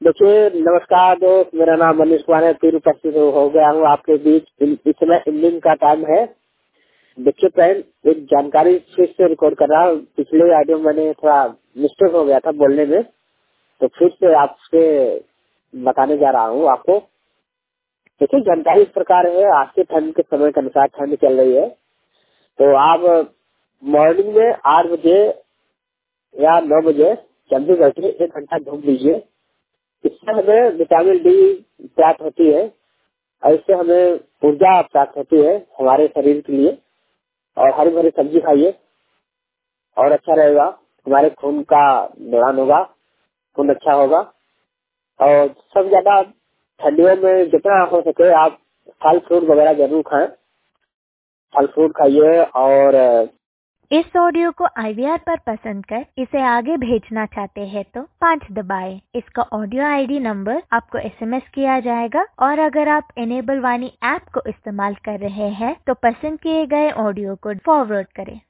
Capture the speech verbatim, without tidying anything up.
देखिए, नमस्कार दोस्त, मेरा नाम मनीष कुमार है। फिर उपस्थित हो गया हूँ आपके बीच। इस समय इवनिंग का टाइम है। देखिए फ्रेंड, एक जानकारी फिर से रिकॉर्ड कर रहा हूँ। पिछले ऑडियो में मैंने थोड़ा मिस्टेक हो गया था बोलने में, तो फिर से आपसे बताने जा रहा हूँ आपको। देखिए, जानकारी इस प्रकार है। आज के ठंड के समय के अनुसार ठंड चल रही है, तो आप मॉर्निंग में आठ बजे या नौ बजे जब भी बैठे एक घंटा घूम लीजिए। इससे हमें विटामिन डी प्राप्त होती है और इससे हमें ऊर्जा प्राप्त होती है हमारे शरीर के लिए। और हरी भरी सब्जी खाइए और अच्छा रहेगा। हमारे खून का दौरान होगा, खून अच्छा होगा। और सब ज्यादा ठंडियों में जितना हो सके आप फल फ्रूट वगैरह जरूर खाएं। फल फ्रूट खाइए। और इस ऑडियो को आई वी आर पर पसंद कर इसे आगे भेजना चाहते हैं तो पाँच दबाएं। इसका ऑडियो आई डी नंबर आपको एस एम एस किया जाएगा। और अगर आप एनेबल वाणी ऐप को इस्तेमाल कर रहे हैं तो पसंद किए गए ऑडियो को फॉरवर्ड करें।